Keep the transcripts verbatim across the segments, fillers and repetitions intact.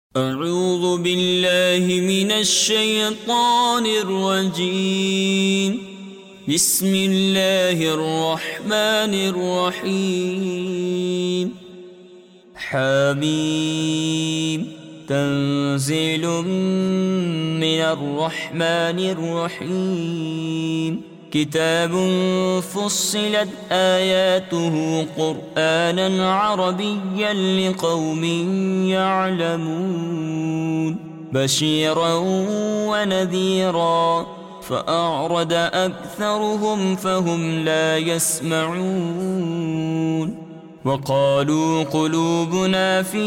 أعوذ بالله من الشيطان الرجيم. بسم الله الرحمن الرحيم. حميم تنزيل من الرحمن الرحيم. كتاب فصلت آياته قرآنا عربيا لقوم يعلمون بشيرا ونذيرا فأعرض أكثرهم فهم لا يسمعون. وقالوا قلوبنا في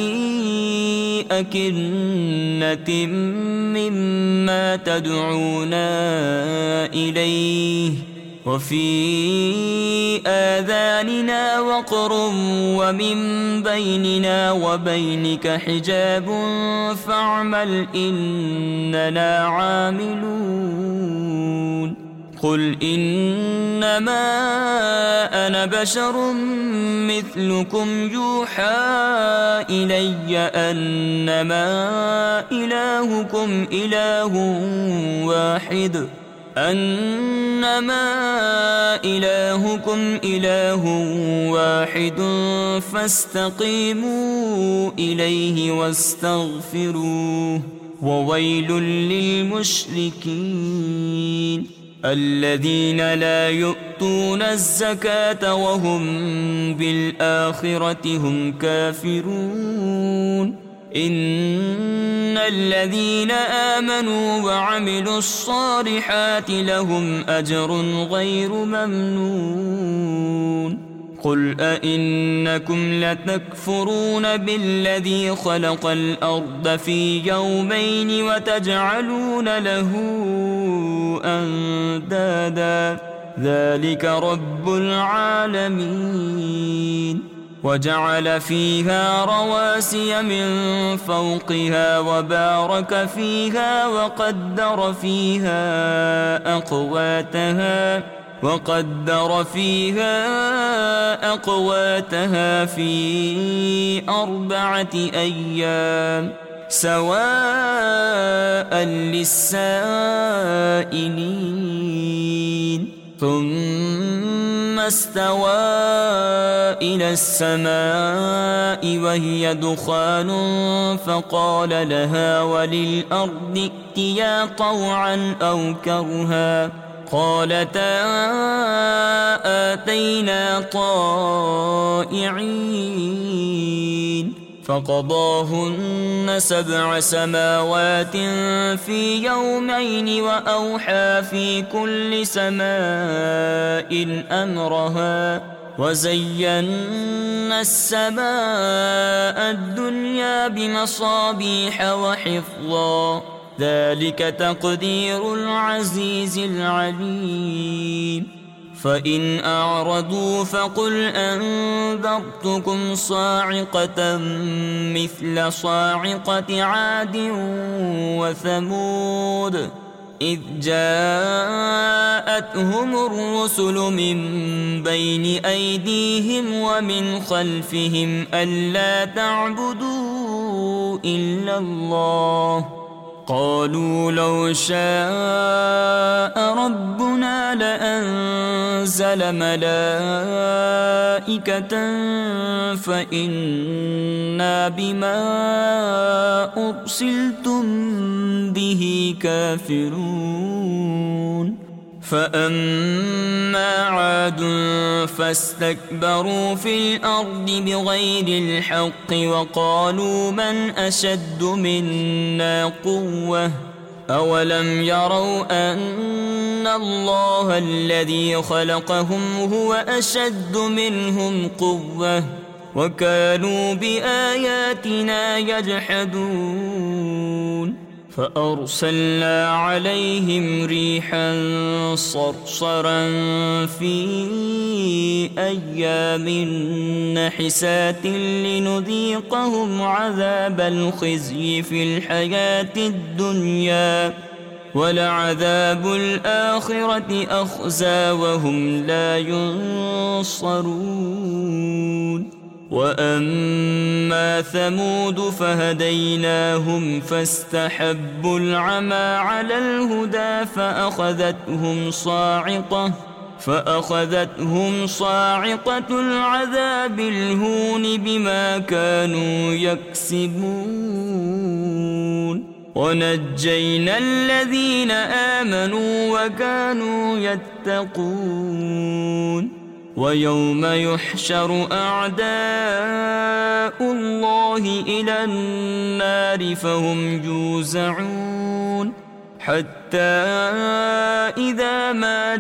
أكنة مما تدعونا إليه وفي آذاننا وقر ومن بيننا وبينك حجاب فاعمل إننا عاملون. قل إنما أنا بشر مثلكم يوحى إلي أنما إلهكم إله واحد أنما إلهكم إله واحد فاستقيموا إليه واستغفروه. وويل للمشركين الذين لا يؤتون الزكاة وهم بالآخرة هم كافرون. إن الذين آمنوا وعملوا الصالحات لهم أجر غير ممنون. قل أئنكم لتكفرون بالذي خلق الأرض في يومين وتجعلون له أندادا ذلك رب العالمين. وجعل فيها رواسي من فوقها وبارك فيها وقدر فيها أقواتها وقدر فيها أقواتها في أربعة أيام سواء للسائلين. ثم استوى إلى السماء وهي دخان فقال لها وللأرض ائتيا طوعا أو كرها قالتا آتينا طائعين. فقضاهن سبع سماوات في يومين وأوحى في كل سماء أمرها وزينا السماء الدنيا بمصابيح وحفظا ذلك تقدير العزيز العليم. فإن أعرضوا فقل أنذرتكم صاعقة مثل صاعقة عاد وثمود إذ جاءتهم الرسل من بين أيديهم ومن خلفهم ألا تعبدوا إلا الله قالوا لو شاء ربنا لأنزل ملائكة فإنا بما أرسلتم به كافرون. فأما عاد فاستكبروا في الأرض بغير الحق وقالوا من أشد منا قوة أولم يروا أن الله الذي خلقهم هو أشد منهم قوة وكانوا بآياتنا يجحدون. فأرسلنا عليهم ريحا صرصرا في أيام نحسات لنذيقهم عذاب الخزي في الحياة الدنيا ولعذاب الآخرة أخزى وهم لا ينصرون. وأما ثمود فهديناهم فاستحبوا العمى على الهدى فأخذتهم صاعقة فأخذتهم صاعقة العذاب الهون بما كانوا يكسبون ونجينا الذين آمنوا وكانوا يتقون ويوم يحشر أعداء الله إلى النار فهم يوزعون حتى إذا ما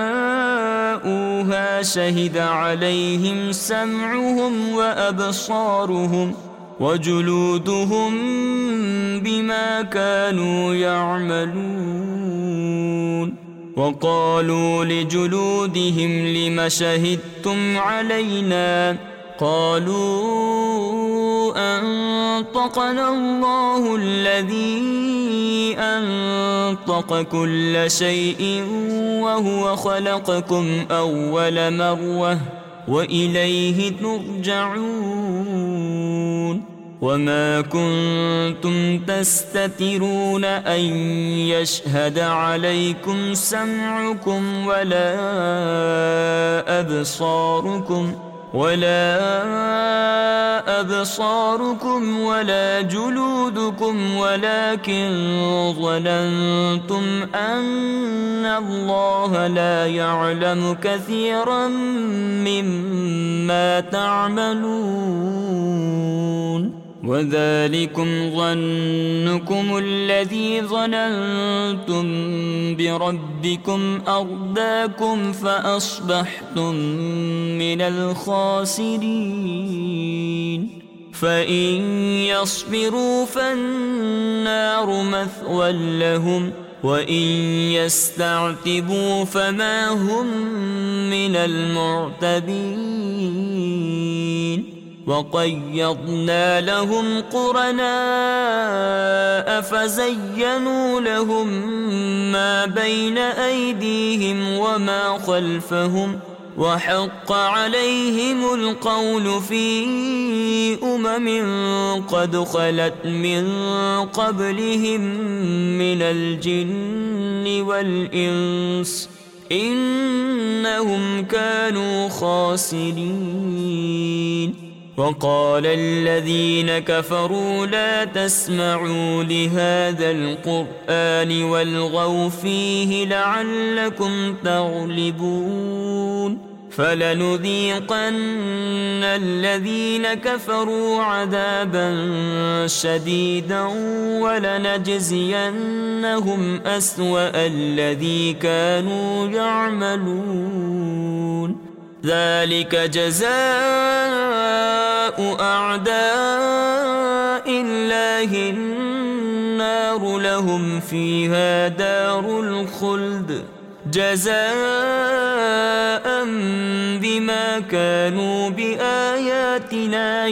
جاءوها شهد عليهم سمعهم وأبصارهم وجلودهم بما كانوا يعملون وقالوا لجلودهم لم شهدتم علينا قالوا أنطقنا الله الذي أنطق كل شيء وهو خلقكم أول مرة وإليه ترجعون وما كنتم تستترون أن يشهد عليكم سمعكم ولا أبصاركم ولا أبصاركم ولا جلودكم ولكن ظننتم أن الله لا يعلم كثيرا مما تعملون وذلكم ظنكم الذي ظننتم بربكم أرداكم فأصبحتم من الخاسرين فإن يصبروا فالنار مثوى لهم وإن يستعتبوا فما هم من المعتبين وقيضنا لهم قرناء فزينوا لهم ما بين أيديهم وما خلفهم وحق عليهم القول في أمم قد خلت من قبلهم من الجن والإنس إنهم كانوا خاسرين وقال الذين كفروا لا تسمعوا لهذا القرآن والغوا فيه لعلكم تغلبون فلنذيقن الذين كفروا عذابا شديدا ولنجزينهم أسوأ الذي كانوا يعملون ذلك جزاء أعداء الله النار لهم فيها دار الخلد جزاء بما كانوا بآياتنا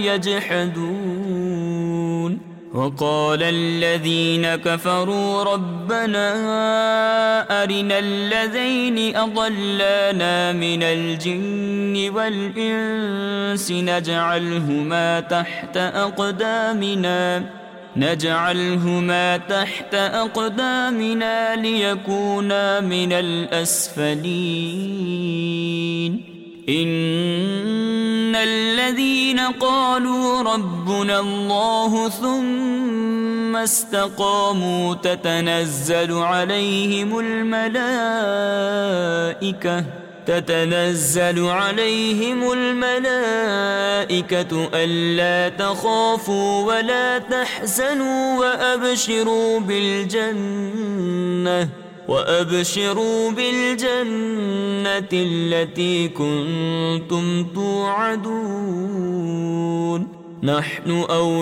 يجحدون وقال الذين كفروا ربنا أرنا الذين أضلانا من الجن والإنس نجعلهما تحت أقدامنا نجعلهما تحت أقدامنا ليكونا من الأسفلين إن الذين قالوا ربنا الله ثم استقاموا تتنزل عليهم الملائكة تتنزل عليهم الملائكة ألا تخافوا ولا تحزنوا وأبشروا بالجنة وأبشروا بالجنة التي كنتم توعدون نحن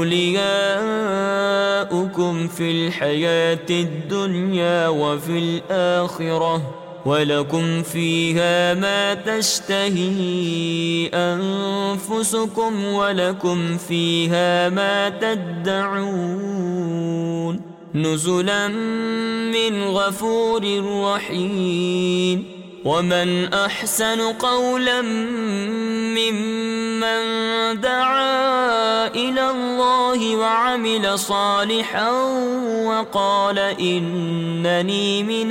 أولياؤكم في الحياة الدنيا وفي الآخرة ولكم فيها ما تشتهي أنفسكم ولكم فيها ما تدعون نزلا من غفور رحيم ومن أحسن قولا ممن دعا إلى الله وعمل صالحا وقال إنني من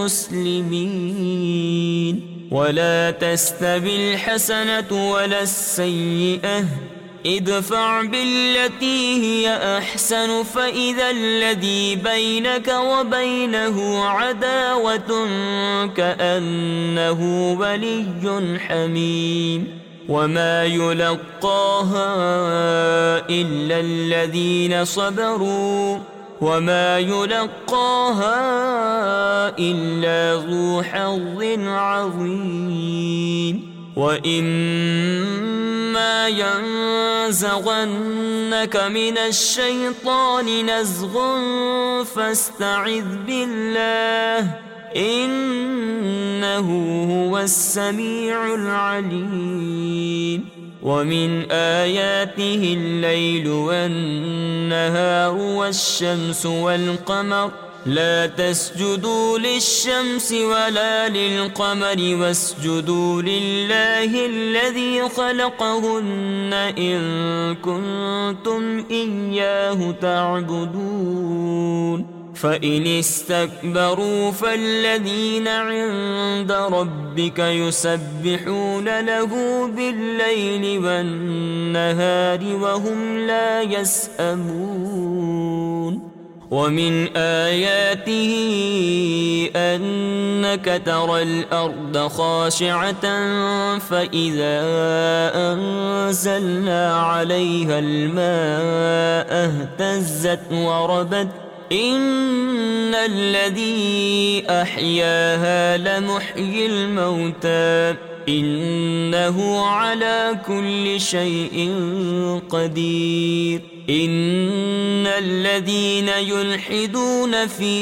المسلمين ولا تستوي الحسنة ولا السيئة ادفع بالتي هي أحسن فإذا الذي بينك وبينه عداوة كأنه ولي حميم وما يلقاها إلا الذين صبروا وما يلقاها إلا ذو حظ عظيم وإما ينزغنك من الشيطان نزغ فاستعذ بالله إنه هو السميع العليم ومن آياته الليل والنهار والشمس والقمر لا تسجدوا للشمس ولا للقمر واسجدوا لله الذي خلقهن إن كنتم إياه تعبدون فإن استكبروا فالذين عند ربك يسبحون له بالليل والنهار وهم لا يسأمون ومن آياته أنك ترى الأرض خاشعة فإذا أنزلنا عليها الماء اهتزت وربت إن الذي أحياها لمحيي الموتى إنه على كل شيء قدير إن الذين يلحدون في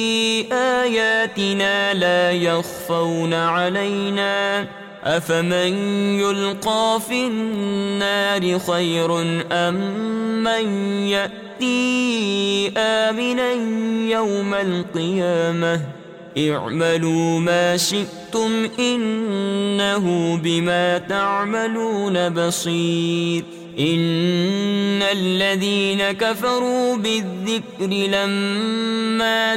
آياتنا لا يخفون علينا أفمن يلقى في النار خير أم من يأتي آمنا يوم القيامة اعملوا ما شئتم إنه بما تعملون بصير إن الذين كفروا بالذكر لما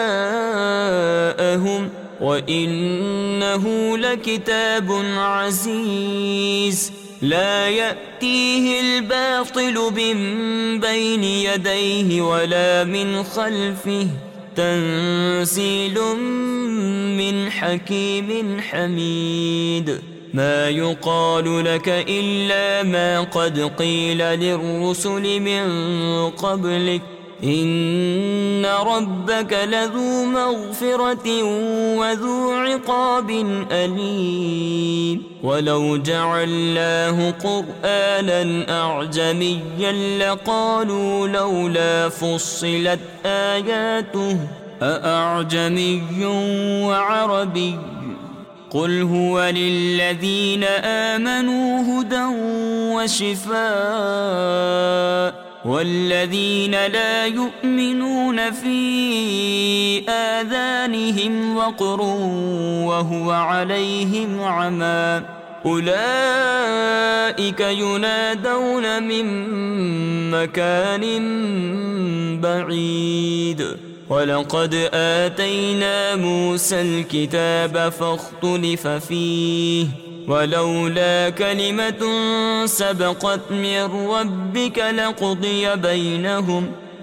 جاءهم وإنه لكتاب عزيز لا يأتيه الباطل من بين يديه ولا من خلفه تنزيل من حكيم حميد ما يقال لك إلا ما قد قيل للرسل من قبلك إن ربك لذو مغفرة وذو عقاب أليم ولو جعلناه قرآنا أعجميا لقالوا لولا فصلت آياته أأعجمي وعربي قل هو للذين آمنوا هدى وشفاء والذين لا يؤمنون في آذانهم وقر وهو عليهم عمى أولئك ينادون من مكان بعيد ولقد آتينا موسى الكتاب فاختلف فيه ولولا كلمة سبقت من ربك لقضي بينهم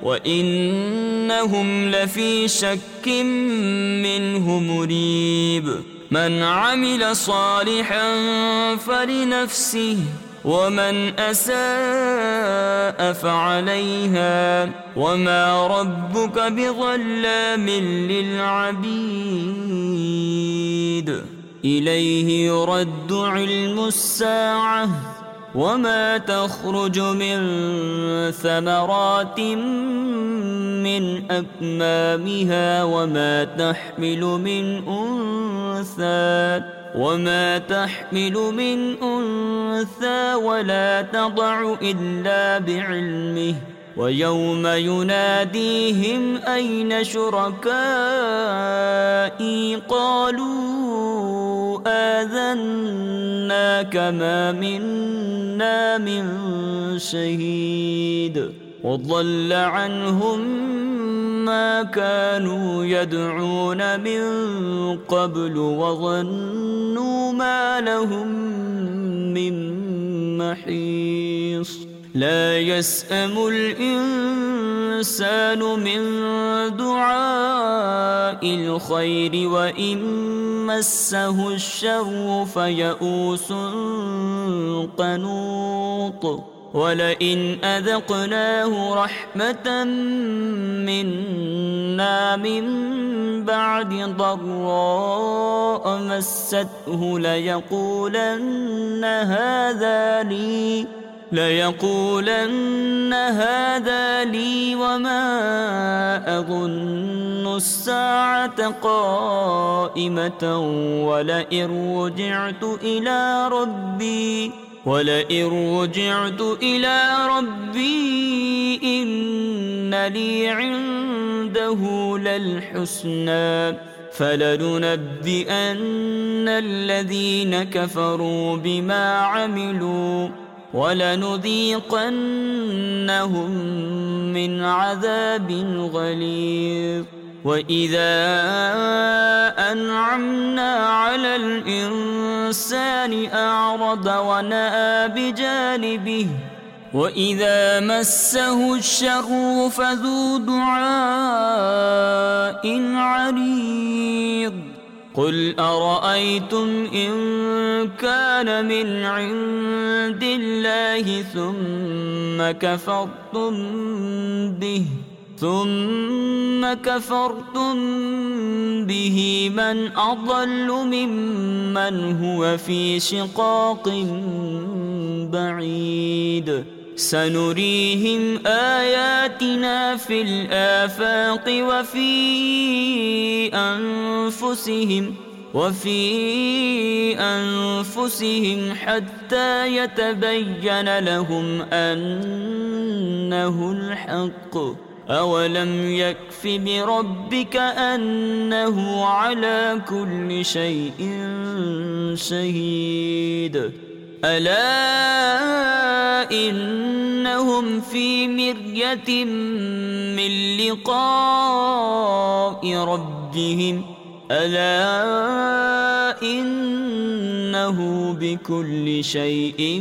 وإنهم لفي شك منه مريب من عمل صالحا فلنفسه ومن أساء فعليها وما ربك بظلام للعبيد إليه يرد علم الساعة وما تخرج من ثمرات من أكمامها وما تحمل من أنثى وما تحمل من أنثى ولا تضع إلا بعلمه ويوم يناديهم أين شركائي قالوا آذناك ما منا من شهيد وضل عنهم ما كانوا يدعون من قبل وظنوا ما لهم من محيص لا يسأم الإنسان من دعاء الخير وإن مسه الشر فيئوس قنوط ولئن أذقناه رحمة منا من بعد ضراء مسته ليقولن هذا لي ليقولن هذا لي وما أظن الساعة قائمة ولئن رجعت إلى ربي ولئن رجعت إلى ربي إن لي عنده للحسنى فلننبئن الذين كفروا بما عملوا ولنذيقنهم من عذاب غليظ وإذا أنعمنا على الإنسان أعرض ونأى بجانبه وإذا مسه الشر فذو دعاء عريض قل أرأيتم إن كان من عند الله ثم كفرتم به ثم كفرتم به من أضل ممن هو في شقاق بعيد سنريهم آياتنا في الآفاق وفي أنفسهم وفي أنفسهم حتى يتبين لهم أنه الحق أولم يكف بربك أنه على كل شيء شهيد ألا إنهم في مرية من لقاء ربهم ألا إنه بكل شيء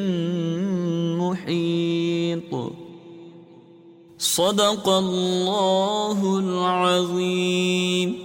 محيط صدق الله العظيم.